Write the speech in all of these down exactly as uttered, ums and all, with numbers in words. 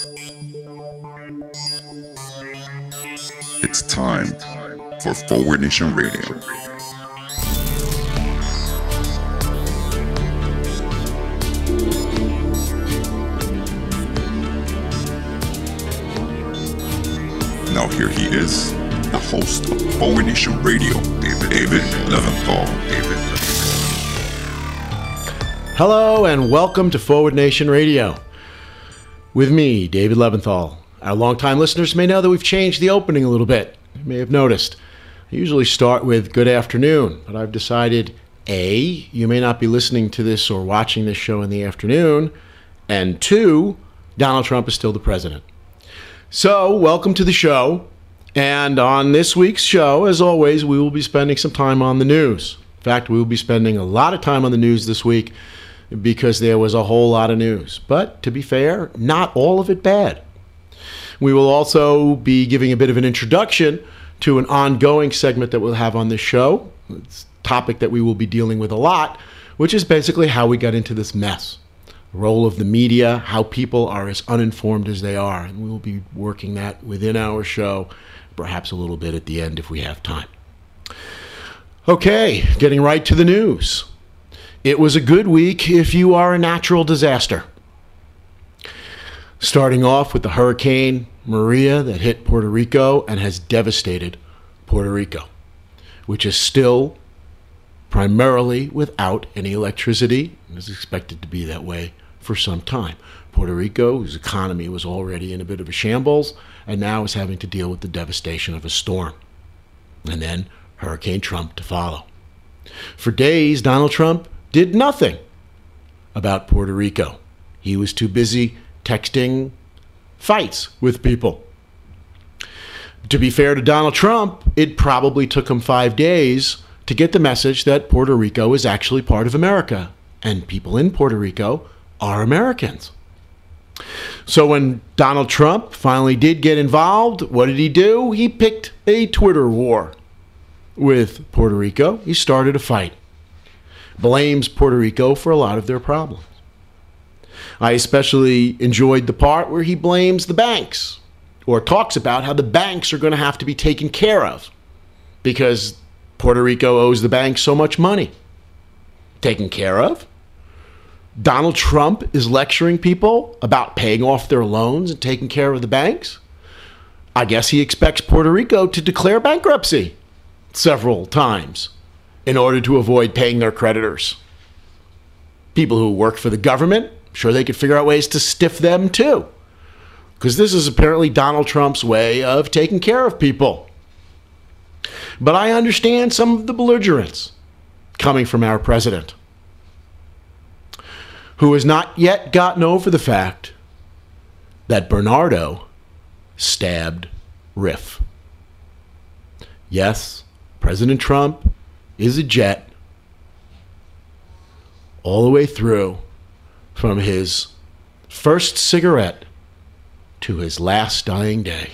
It's time for Forward Nation Radio. Now here he is, the host of Forward Nation Radio, David, David Leventhal. David Leventhal. Hello and welcome to Forward Nation Radio. With me, David Leventhal. Our longtime listeners may know that we've changed the opening a little bit. You may have noticed. I usually start with good afternoon, but I've decided, A, you may not be listening to this or watching this show in the afternoon, and two, Donald Trump is still the president. So, welcome to the show, and on this week's show, as always, we will be spending some time on the news. In fact, we will be spending a lot of time on the news this week because there was a whole lot of news. But, to be fair, not all of it bad. We will also be giving a bit of an introduction to an ongoing segment that we'll have on this show. It's a topic that we will be dealing with a lot, which is basically how we got into this mess. The role of the media, how people are as uninformed as they are. And we will be working that within our show, perhaps a little bit at the end if we have time. Okay, getting right to the news. It was a good week if you are a natural disaster. Starting off with the Hurricane Maria that hit Puerto Rico and has devastated Puerto Rico, which is still primarily without any electricity and is expected to be that way for some time. Puerto Rico, whose economy was already in a bit of a shambles, and now is having to deal with the devastation of a storm. And then Hurricane Trump to follow. For days, Donald Trump did nothing about Puerto Rico. He was too busy texting fights with people. To be fair to Donald Trump, it probably took him five days to get the message that Puerto Rico is actually part of America, and people in Puerto Rico are Americans. So when Donald Trump finally did get involved, what did he do? He picked a Twitter war with Puerto Rico. He started a fight. Blames Puerto Rico for a lot of their problems. I especially enjoyed the part where he blames the banks, or talks about how the banks are going to have to be taken care of because Puerto Rico owes the banks so much money. Taken care of? Donald Trump is lecturing people about paying off their loans and taking care of the banks? I guess he expects Puerto Rico to declare bankruptcy several times in order to avoid paying their creditors. People who work for the government, sure they could figure out ways to stiff them too. Because this is apparently Donald Trump's way of taking care of people. But I understand some of the belligerence coming from our president, who has not yet gotten over the fact that Bernardo stabbed Riff. Yes, President Trump is a jet all the way through from his first cigarette to his last dying day.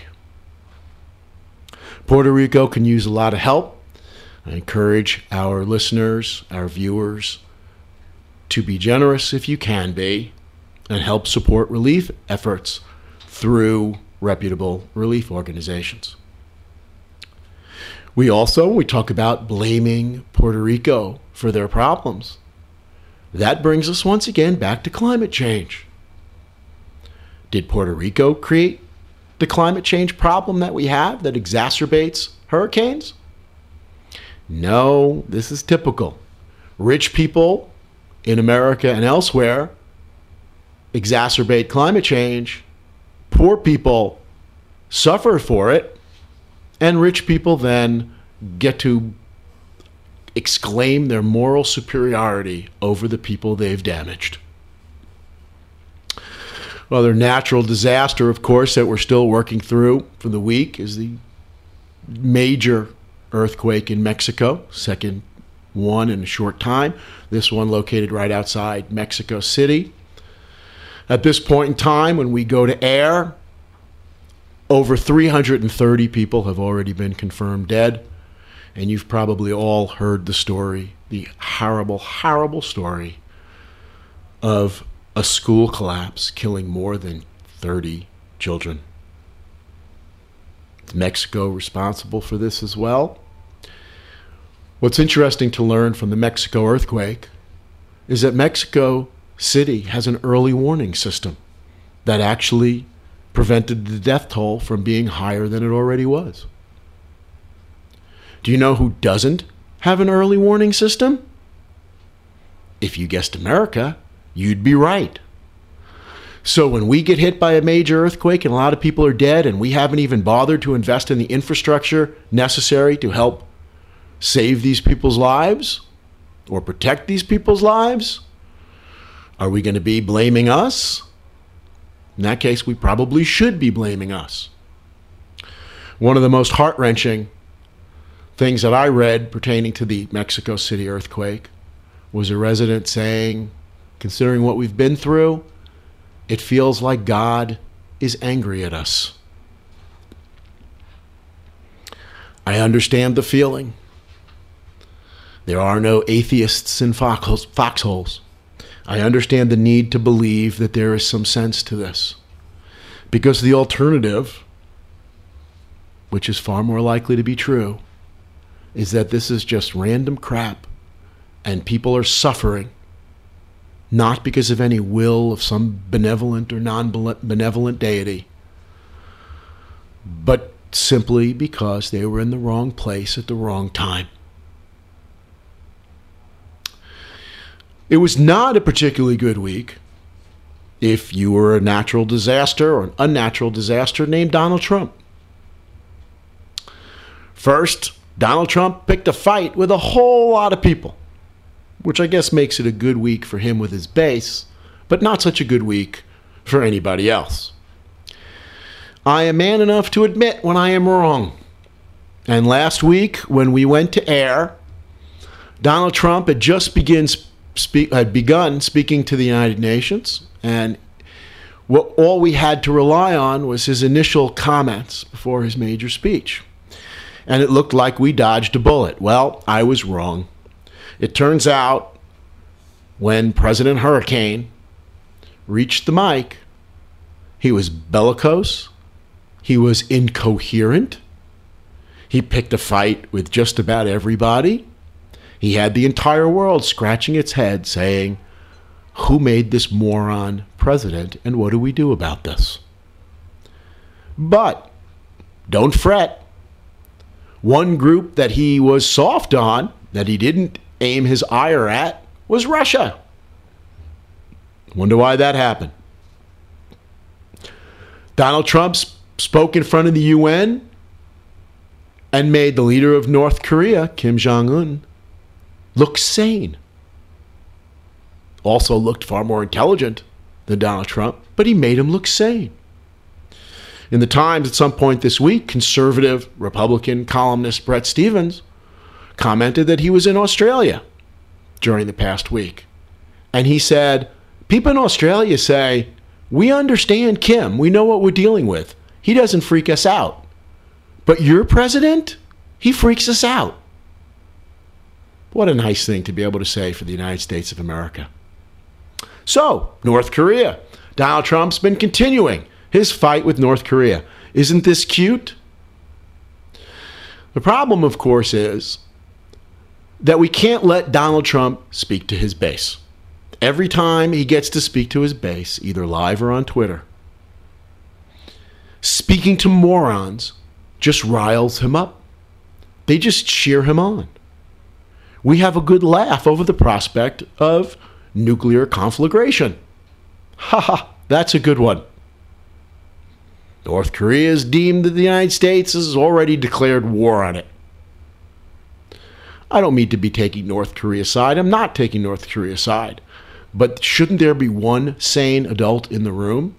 Puerto Rico can use a lot of help. I encourage our listeners, our viewers, to be generous if you can be and help support relief efforts through reputable relief organizations. We also, we talk about blaming Puerto Rico for their problems. That brings us once again back to climate change. Did Puerto Rico create the climate change problem that we have that exacerbates hurricanes? No, this is typical. Rich people in America and elsewhere exacerbate climate change. Poor people suffer for it, and rich people then get to exclaim their moral superiority over the people they've damaged. Well, their natural disaster, of course, that we're still working through for the week is the major earthquake in Mexico, second one in a short time. This one located right outside Mexico City. At this point in time, when we go to air, over three hundred thirty people have already been confirmed dead. And you've probably all heard the story, the horrible, horrible story of a school collapse killing more than thirty children. Is Mexico responsible for this as well? What's interesting to learn from the Mexico earthquake is that Mexico City has an early warning system that actually prevented the death toll from being higher than it already was. Do you know who doesn't have an early warning system? If you guessed America, you'd be right. So when we get hit by a major earthquake and a lot of people are dead and we haven't even bothered to invest in the infrastructure necessary to help save these people's lives or protect these people's lives, are we going to be blaming us? In that case, we probably should be blaming us. One of the most heart-wrenching things that I read pertaining to the Mexico City earthquake was a resident saying, considering what we've been through, it feels like God is angry at us. I understand the feeling. There are no atheists in foxholes. I understand the need to believe that there is some sense to this. Because the alternative, which is far more likely to be true, is that this is just random crap and people are suffering, not because of any will of some benevolent or non-benevolent deity, but simply because they were in the wrong place at the wrong time. It was not a particularly good week if you were a natural disaster or an unnatural disaster named Donald Trump. First, Donald Trump picked a fight with a whole lot of people, which I guess makes it a good week for him with his base, but not such a good week for anybody else. I am man enough to admit when I am wrong. And last week, when we went to air, Donald Trump had just begins Speak, had begun speaking to the United Nations, and what all we had to rely on was his initial comments before his major speech. And it looked like we dodged a bullet. Well, I was wrong. It turns out when President Hurricane reached the mic, he was bellicose, he was incoherent, he picked a fight with just about everybody. He had the entire world scratching its head saying, who made this moron president and what do we do about this? But don't fret. One group that he was soft on, that he didn't aim his ire at, was Russia. Wonder why that happened. Donald Trump spoke in front of the U N and made the leader of North Korea, Kim Jong-un, look sane. Also looked far more intelligent than Donald Trump, but he made him look sane. In the Times at some point this week, conservative Republican columnist Bret Stephens commented that he was in Australia during the past week. And he said, people in Australia say, we understand Kim. We know what we're dealing with. He doesn't freak us out. But your president, he freaks us out. What a nice thing to be able to say for the United States of America. So, North Korea. Donald Trump's been continuing his fight with North Korea. Isn't this cute? The problem, of course, is that we can't let Donald Trump speak to his base. Every time he gets to speak to his base, either live or on Twitter, speaking to morons just riles him up. They just cheer him on. We have a good laugh over the prospect of nuclear conflagration. Ha ha, that's a good one. North Korea has deemed that the United States has already declared war on it. I don't mean to be taking North Korea's side. I'm not taking North Korea's side. But shouldn't there be one sane adult in the room?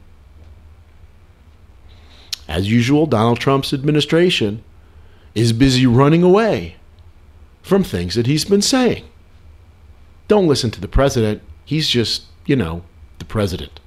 As usual, Donald Trump's administration is busy running away from things that he's been saying. Don't listen to the president. He's just, you know, the president.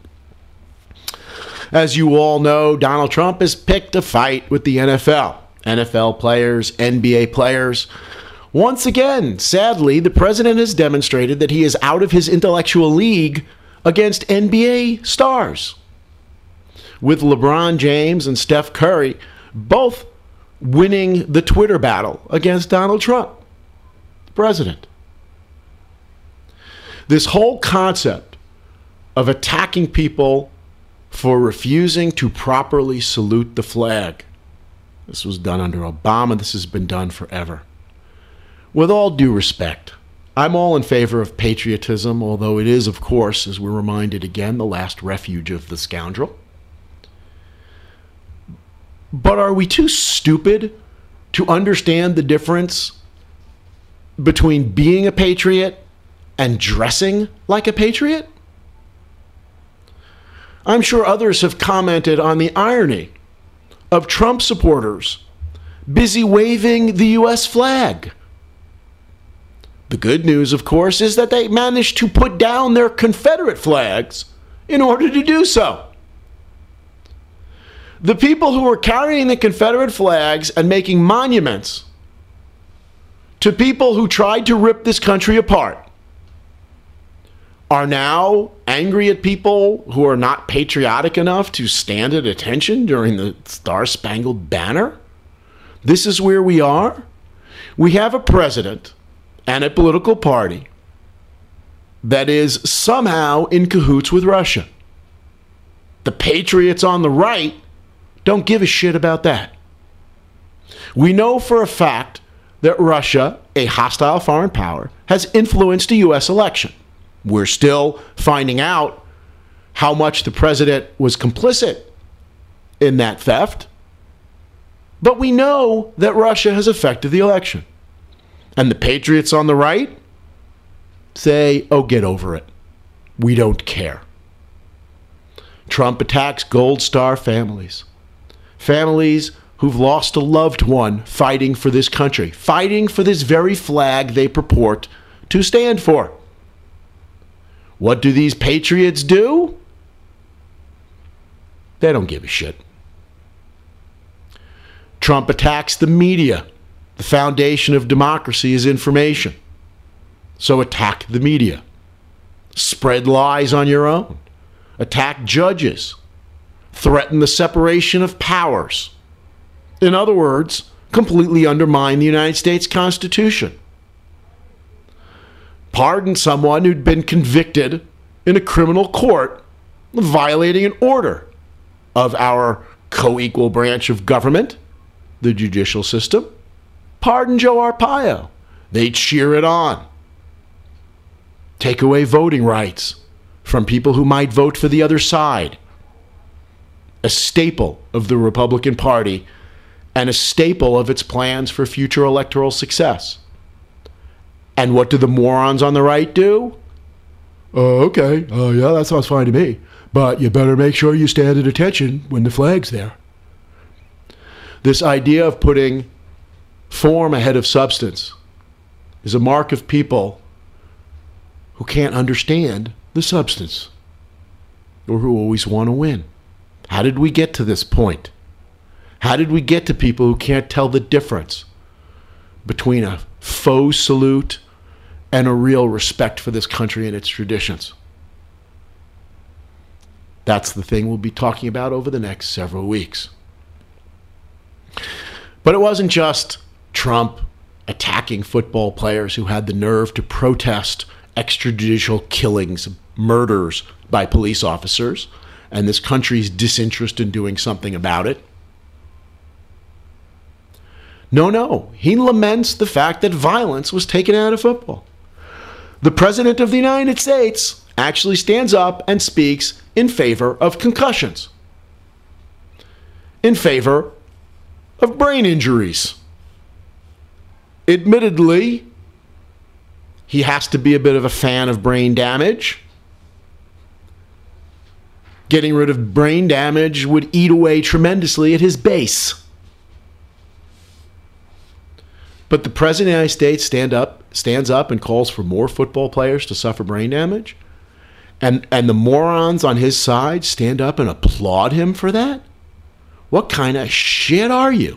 As you all know, Donald Trump has picked a fight with the N F L. N F L players, N B A players. Once again, sadly, the president has demonstrated that he is out of his intellectual league against N B A stars. with LeBron James and Steph Curry both winning the Twitter battle against Donald Trump, the president. This whole concept of attacking people for refusing to properly salute the flag, this was done under Obama, this has been done forever. With all due respect, I'm all in favor of patriotism, although it is, of course, as we're reminded again, the last refuge of the scoundrel. But are we too stupid to understand the difference between being a patriot and dressing like a patriot? I'm sure others have commented on the irony of Trump supporters busy waving the U S flag. The good news, of course, is that they managed to put down their Confederate flags in order to do so. The people who were carrying the Confederate flags and making monuments to people who tried to rip this country apart are now angry at people who are not patriotic enough to stand at attention during the Star-Spangled Banner. This is where we are. We have a president and a political party that is somehow in cahoots with Russia. The patriots on the right don't give a shit about that. We know for a fact that Russia, a hostile foreign power, has influenced a U S election. We're still finding out how much the president was complicit in that theft, but we know that Russia has affected the election. And the patriots on the right say, oh, get over it. We don't care. Trump attacks Gold Star families. Families who've lost a loved one fighting for this country, fighting for this very flag they purport to stand for. What do these patriots do? They don't give a shit. Trump attacks the media. The foundation of democracy is information. So attack the media. Spread lies on your own. Attack judges. Threaten the separation of powers. In other words, completely undermine the United States Constitution. Pardon someone who'd been convicted in a criminal court of violating an order of our co-equal branch of government, the judicial system. Pardon Joe Arpaio. They cheer it on. Take away voting rights from people who might vote for the other side. A staple of the Republican Party and a staple of its plans for future electoral success. And what do the morons on the right do? Oh, okay. Oh, yeah, that sounds fine to me. But you better make sure you stand at attention when the flag's there. This idea of putting form ahead of substance is a mark of people who can't understand the substance or who always want to win. How did we get to this point? How did we get to people who can't tell the difference between a faux salute and a real respect for this country and its traditions? That's the thing we'll be talking about over the next several weeks. But it wasn't just Trump attacking football players who had the nerve to protest extrajudicial killings, murders by police officers, and this country's disinterest in doing something about it. No, no. He laments the fact that violence was taken out of football. The President of the United States actually stands up and speaks in favor of concussions, in favor of brain injuries. Admittedly, he has to be a bit of a fan of brain damage. Getting rid of brain damage would eat away tremendously at his base. But the President of the United States stand up, stands up and calls for more football players to suffer brain damage. And, and the morons on his side stand up and applaud him for that? What kind of shit are you?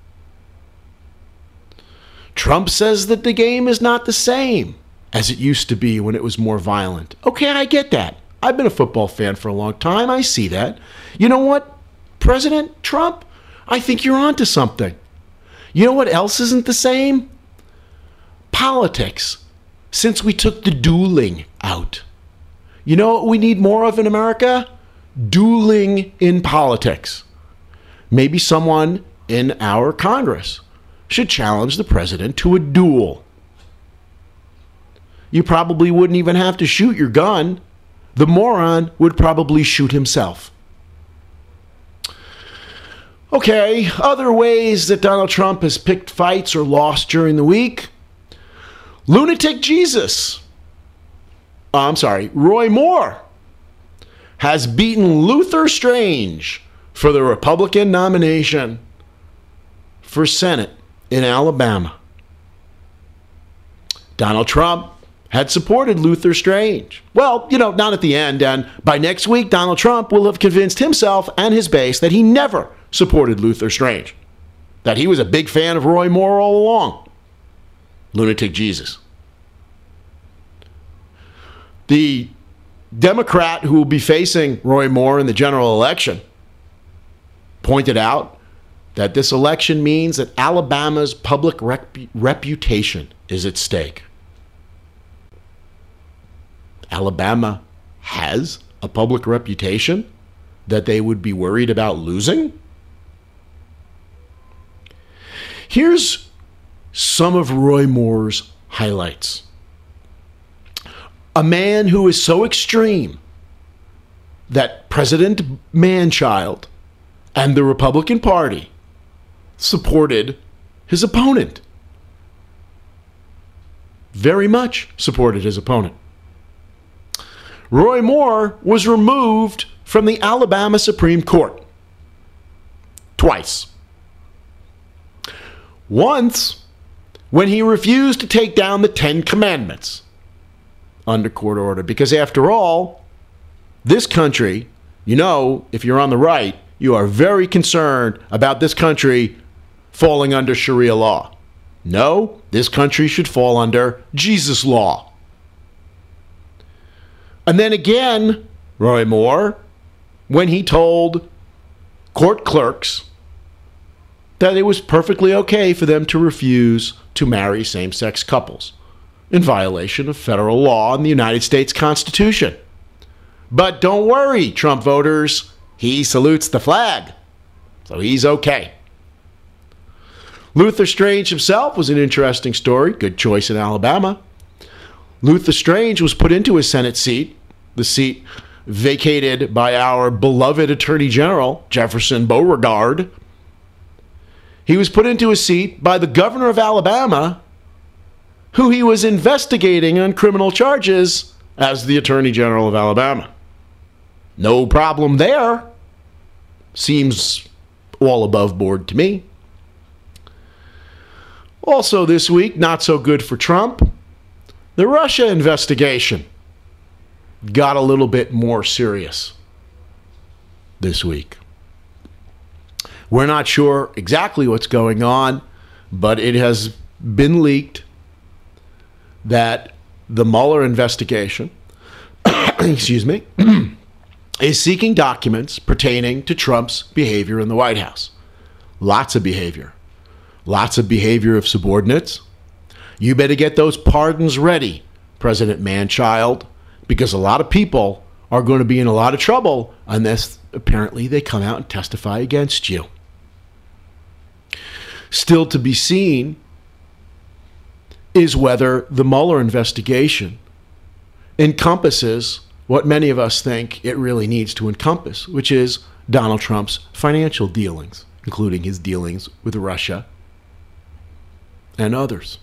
Trump says that the game is not the same as it used to be when it was more violent. Okay, I get that. I've been a football fan for a long time. I see that. You know what? President Trump, I think you're onto something. You know what else isn't the same? Politics, since we took the dueling out. You know what we need more of in America? Dueling in politics. Maybe someone in our Congress should challenge the president to a duel. You probably wouldn't even have to shoot your gun. The moron would probably shoot himself. Okay, other ways that Donald Trump has picked fights or lost during the week. Lunatic Jesus. Oh, I'm sorry, Roy Moore has beaten Luther Strange for the Republican nomination for Senate in Alabama. Donald Trump had supported Luther Strange. Well, you know, not at the end. And by next week, Donald Trump will have convinced himself and his base that he never supported Luther Strange, that he was a big fan of Roy Moore all along. Lunatic Jesus. The Democrat who will be facing Roy Moore in the general election pointed out that this election means that Alabama's public rep- reputation is at stake. Alabama has a public reputation that they would be worried about losing? Here's some of Roy Moore's highlights. A man who is so extreme that President Manchild and the Republican Party supported his opponent. Very much supported his opponent. Roy Moore was removed from the Alabama Supreme Court twice. Once, when he refused to take down the Ten Commandments under court order, because after all, this country, you know, if you're on the right, you are very concerned about this country falling under Sharia law. No, this country should fall under Jesus law. And then again, Roy Moore, when he told court clerks that it was perfectly okay for them to refuse to marry same-sex couples in violation of federal law and the United States Constitution. But don't worry, Trump voters, he salutes the flag, so he's okay. Luther Strange himself was an interesting story. Good choice in Alabama. Luther Strange was put into his Senate seat, the seat vacated by our beloved Attorney General, Jefferson Beauregard. He was put into his seat by the governor of Alabama, who he was investigating on criminal charges as the Attorney General of Alabama. No problem there. Seems all above board to me. Also this week, not so good for Trump, the Russia investigation got a little bit more serious this week. We're not sure exactly what's going on, but it has been leaked that the Mueller investigation, excuse me, is seeking documents pertaining to Trump's behavior in the White House. Lots of behavior. Lots of behavior of subordinates. You better get those pardons ready, President Manchild, because a lot of people are going to be in a lot of trouble unless apparently they come out and testify against you. Still to be seen is whether the Mueller investigation encompasses what many of us think it really needs to encompass, which is Donald Trump's financial dealings, including his dealings with Russia and others.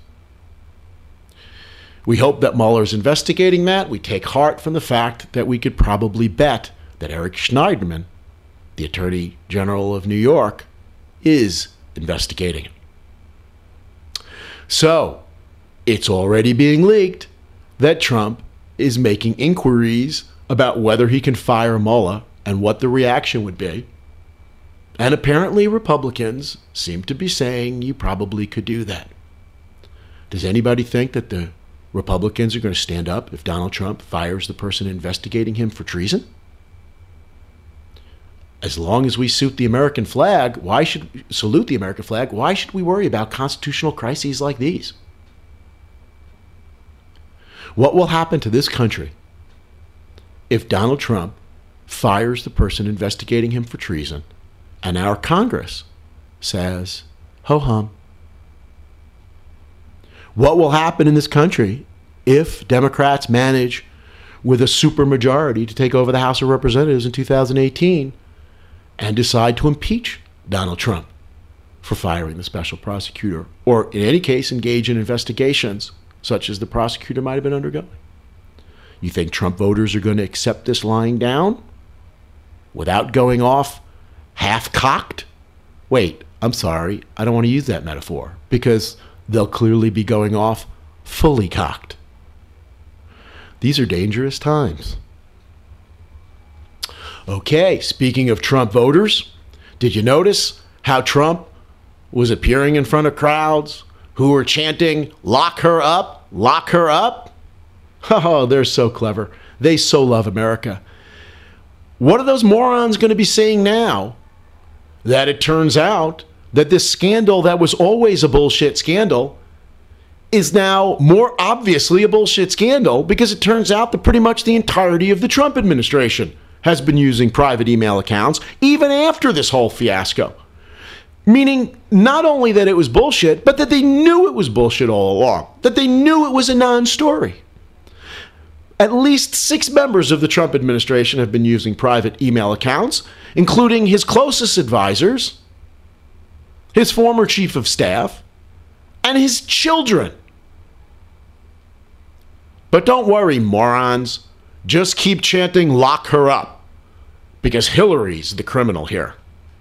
We hope that Mueller's investigating that. We take heart from the fact that we could probably bet that Eric Schneiderman, the Attorney General of New York, is investigating it. So, it's already being leaked that Trump is making inquiries about whether he can fire Mueller and what the reaction would be. And apparently Republicans seem to be saying you probably could do that. Does anybody think that the Republicans are going to stand up if Donald Trump fires the person investigating him for treason? as long as we suit the American flag, why should salute the American flag? Why should we worry about constitutional crises like these? What will happen to this country if Donald Trump fires the person investigating him for treason and our Congress says, ho hum? What will happen in this country if Democrats manage with a supermajority to take over the House of Representatives in two thousand eighteen and decide to impeach Donald Trump for firing the special prosecutor, or in any case engage in investigations such as the prosecutor might have been undergoing? You think Trump voters are going to accept this lying down without going off half-cocked? Wait, I'm sorry, I don't want to use that metaphor, because they'll clearly be going off fully cocked. These are dangerous times. Okay, speaking of Trump voters, did you notice how Trump was appearing in front of crowds who were chanting, "Lock her up, lock her up"? Oh, they're so clever. They so love America. What are those morons going to be saying now that it turns out that this scandal that was always a bullshit scandal is now more obviously a bullshit scandal, because it turns out that pretty much the entirety of the Trump administration has been using private email accounts even after this whole fiasco? Meaning not only that it was bullshit, but that they knew it was bullshit all along, that they knew it was a non-story. At least six members of the Trump administration have been using private email accounts, including his closest advisors, his former chief of staff, and his children. But don't worry, morons. Just keep chanting, "Lock her up," because Hillary's the criminal here.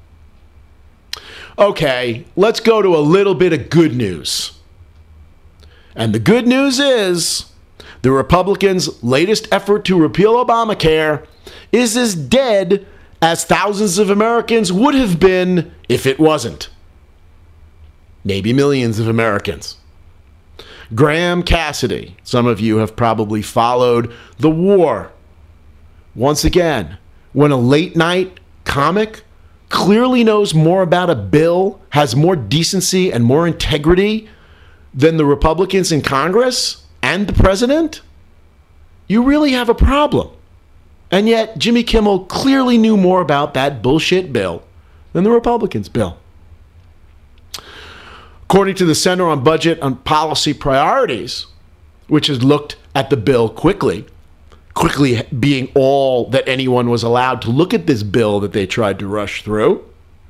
Okay, let's go to a little bit of good news. And the good news is the Republicans' latest effort to repeal Obamacare is as dead as thousands of Americans would have been if it wasn't. Maybe millions of Americans. Graham Cassidy, some of you have probably followed the war. Once again, when a late night comic clearly knows more about a bill, has more decency and more integrity than the Republicans in Congress and the president, you really have a problem. And yet Jimmy Kimmel clearly knew more about that bullshit bill than the Republicans' bill. According to the Center on Budget and Policy Priorities, which has looked at the bill quickly, quickly being all that anyone was allowed to look at this bill that they tried to rush through,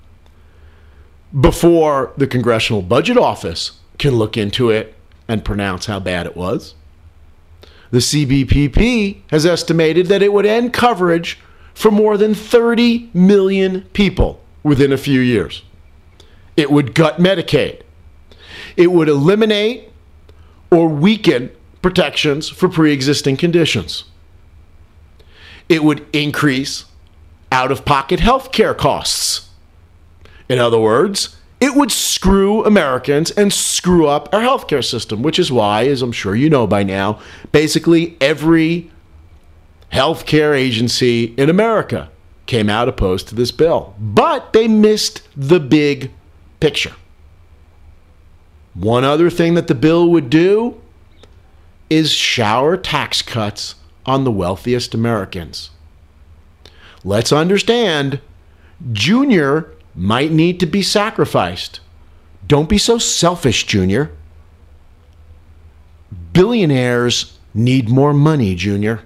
before the Congressional Budget Office can look into it and pronounce how bad it was, the C B P P has estimated that it would end coverage for more than thirty million people within a few years. It would gut Medicaid. It would eliminate or weaken protections for pre-existing conditions. It would increase out-of-pocket health care costs. In other words, it would screw Americans and screw up our healthcare system, which is why, as I'm sure you know by now, basically every healthcare agency in America came out opposed to this bill. But they missed the big picture. One other thing that the bill would do is shower tax cuts on the wealthiest Americans. Let's understand, Junior might need to be sacrificed. Don't be so selfish, Junior. Billionaires need more money, Junior.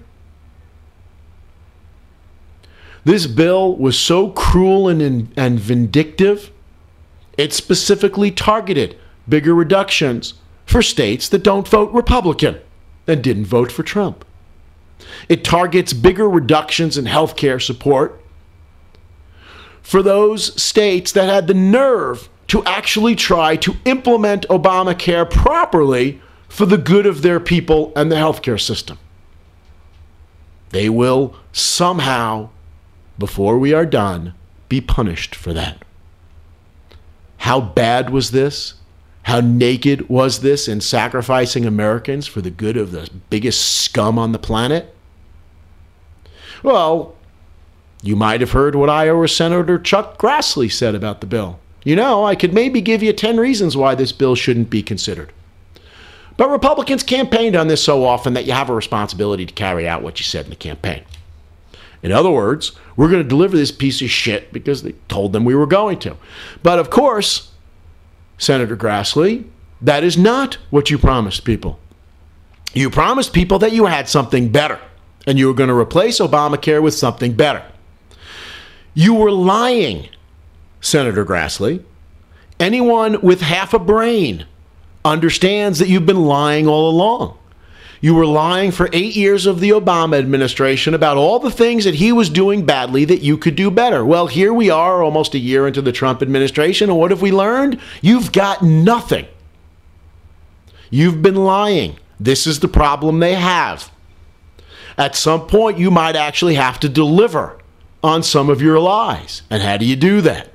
This bill was so cruel and, and vindictive, it specifically targeted bigger reductions for states that don't vote Republican and didn't vote for Trump. It targets bigger reductions in health care support for those states that had the nerve to actually try to implement Obamacare properly for the good of their people and the healthcare system. They will somehow, before we are done, be punished for that. How bad was this? How naked was this in sacrificing Americans for the good of the biggest scum on the planet? Well, You might have heard what Iowa Senator Chuck Grassley said about the bill. You know, I could maybe give you ten reasons why this bill shouldn't be considered. But Republicans campaigned on this so often that you have a responsibility to carry out what you said in the campaign. In other words, we're going to deliver this piece of shit because they told them we were going to. But of course, Senator Grassley, that is not what you promised people. You promised people that you had something better, and you were going to replace Obamacare with something better. You were lying, Senator Grassley. Anyone with half a brain understands that you've been lying all along. You were lying for eight years of the Obama administration about all the things that he was doing badly that you could do better. Well, here we are almost a year into the Trump administration, and what have we learned? You've got nothing. You've been lying. This is the problem they have. At some point, you might actually have to deliver on some of your lies. And how do you do that?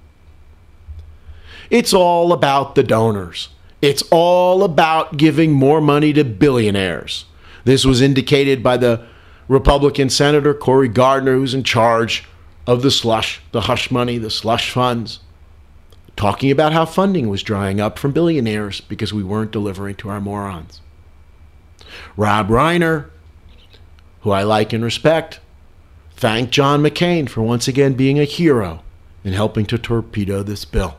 It's all about the donors. It's all about giving more money to billionaires. This was indicated by the Republican Senator Cory Gardner, who's in charge of the slush, the hush money, the slush funds, talking about how funding was drying up from billionaires because we weren't delivering to our morons. Rob Reiner, who I like and respect, thanked John McCain for once again being a hero in helping to torpedo this bill.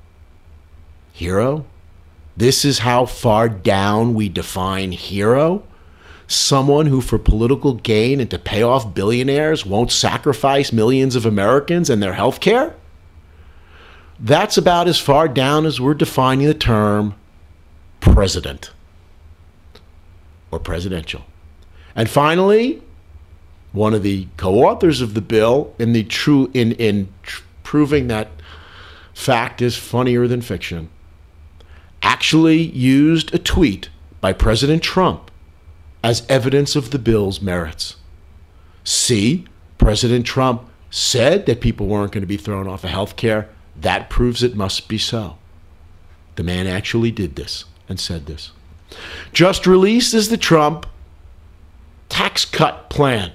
Hero? This is how far down we define hero? Someone who, for political gain and to pay off billionaires, won't sacrifice millions of Americans and their health care? That's about as far down as we're defining the term president or presidential. And finally, one of the co-authors of the bill in the true in in tr- proving that fact is funnier than fiction, actually used a tweet by President Trump as evidence of the bill's merits. See, President Trump said that people weren't going to be thrown off of health care. That proves it must be so. The man actually did this and said this. Just released is the Trump tax cut plan.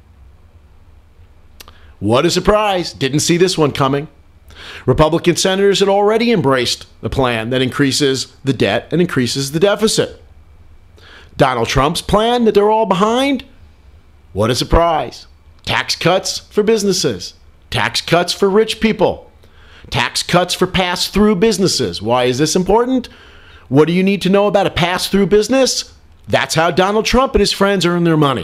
What a surprise. Didn't see this one coming. Republican senators had already embraced the plan that increases the debt and increases the deficit. Donald Trump's plan that they're all behind? What a surprise. Tax cuts for businesses. Tax cuts for rich people. Tax cuts for pass-through businesses. Why is this important? What do you need to know about a pass-through business? That's how Donald Trump and his friends earn their money.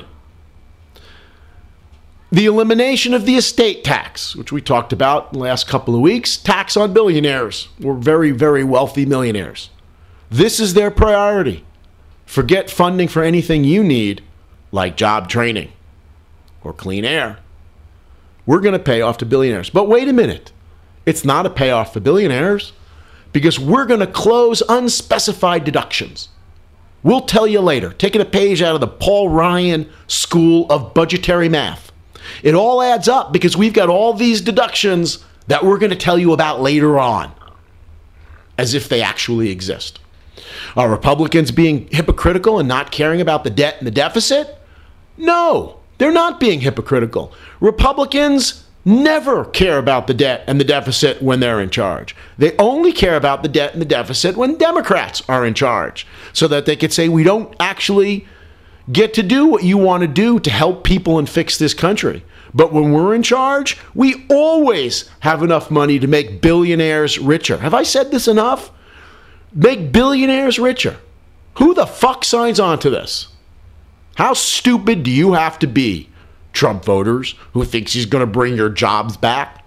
The elimination of the estate tax, which we talked about in the last couple of weeks, tax on billionaires or very, very wealthy millionaires. This is their priority. Forget funding for anything you need, like job training or clean air. We're going to pay off to billionaires. But wait a minute. It's not a payoff for billionaires because we're going to close unspecified deductions. We'll tell you later, taking a page out of the Paul Ryan School of Budgetary Math. It all adds up because we've got all these deductions that we're going to tell you about later on, as if they actually exist. Are Republicans being hypocritical and not caring about the debt and the deficit? No, they're not being hypocritical. Republicans never care about the debt and the deficit when they're in charge. They only care about the debt and the deficit when Democrats are in charge, so that they could say, we don't actually get to do what you want to do to help people and fix this country. But when we're in charge, we always have enough money to make billionaires richer. Have I said this enough? Make billionaires richer. Who the fuck signs on to this? How stupid do you have to be, Trump voters, who thinks he's going to bring your jobs back?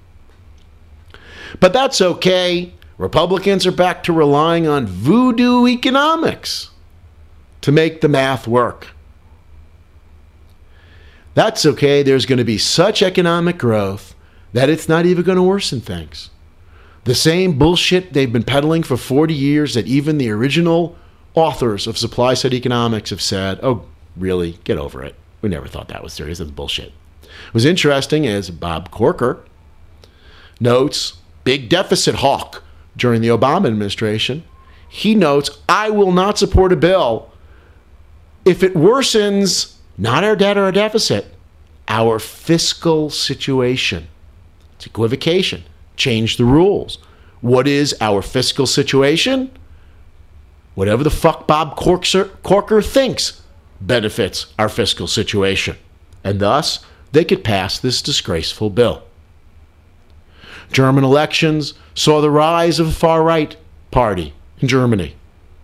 But that's okay. Republicans are back to relying on voodoo economics to make the math work. That's okay. There's going to be such economic growth that it's not even going to worsen things. The same bullshit they've been peddling for forty years that even the original authors of supply-side economics have said, oh, really, get over it. We never thought that was serious. That's bullshit. What was interesting is Bob Corker notes, big deficit hawk during the Obama administration. He notes, I will not support a bill if it worsens not our debt or our deficit, our fiscal situation. It's equivocation. Change the rules. What is our fiscal situation? Whatever the fuck Bob Corker, Corker thinks benefits our fiscal situation. And thus, they could pass this disgraceful bill. German elections saw the rise of a far-right party in Germany.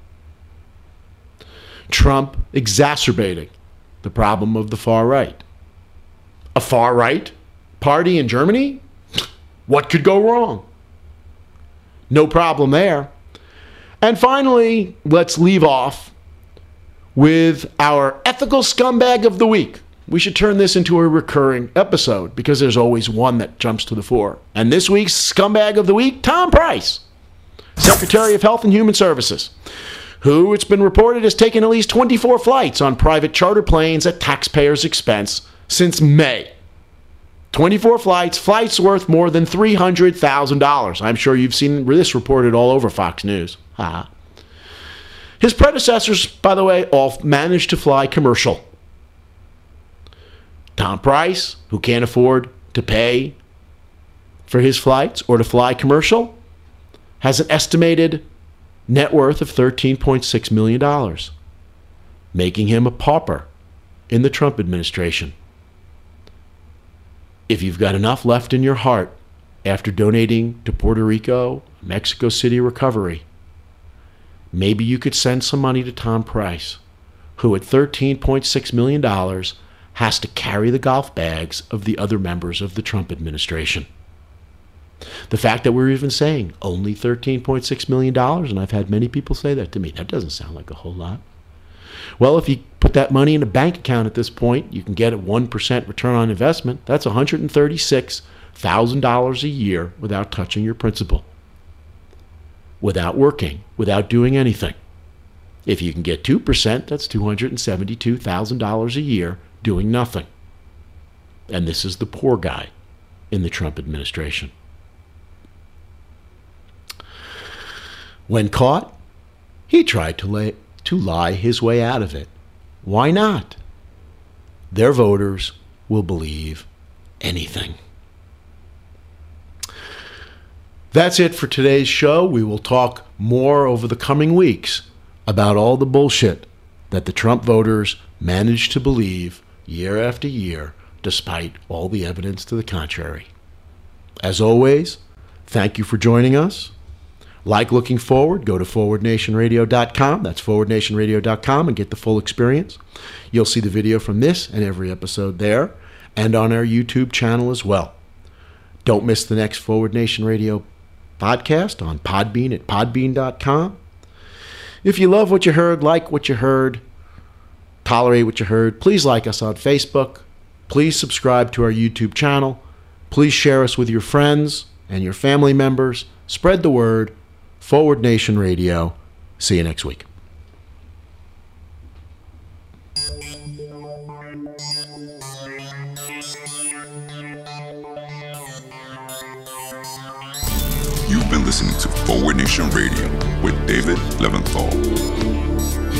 Trump exacerbating the problem of the far right. A far-right party in Germany? What could go wrong? No problem there. And finally, let's leave off with our ethical scumbag of the week. We should turn this into a recurring episode because there's always one that jumps to the fore. And this week's scumbag of the week, Tom Price, Secretary of Health and Human Services, who, it's been reported, has taken at least twenty-four flights on private charter planes at taxpayers' expense since May. twenty-four flights, flights worth more than three hundred thousand dollars. I'm sure you've seen this reported all over Fox News. Ha. His predecessors, by the way, all managed to fly commercial. Tom Price, who can't afford to pay for his flights or to fly commercial, has an estimated net worth of thirteen point six million dollars, making him a pauper in the Trump administration. If you've got enough left in your heart after donating to Puerto Rico, Mexico City recovery, maybe you could send some money to Tom Price, who at thirteen point six million dollars has to carry the golf bags of the other members of the Trump administration. The fact that we're even saying only thirteen point six million dollars, and I've had many people say that to me, that doesn't sound like a whole lot. Well, if you put that money in a bank account at this point, you can get a one percent return on investment. That's one hundred thirty-six thousand dollars a year without touching your principal, without working, without doing anything. If you can get two percent, that's two hundred seventy-two thousand dollars a year doing nothing. And this is the poor guy in the Trump administration. When caught, he tried to, lay, to lie his way out of it. Why not? Their voters will believe anything. That's it for today's show. We will talk more over the coming weeks about all the bullshit that the Trump voters managed to believe year after year, despite all the evidence to the contrary. As always, thank you for joining us. Like Looking Forward, go to forward nation radio dot com. That's forward nation radio dot com and get the full experience. You'll see the video from this and every episode there and on our YouTube channel as well. Don't miss the next Forward Nation Radio podcast on Podbean at podbean dot com. If you love what you heard, like what you heard, tolerate what you heard, please like us on Facebook. Please subscribe to our YouTube channel. Please share us with your friends and your family members. Spread the word. Forward Nation Radio. See you next week. You've been listening to Forward Nation Radio with David Leventhal.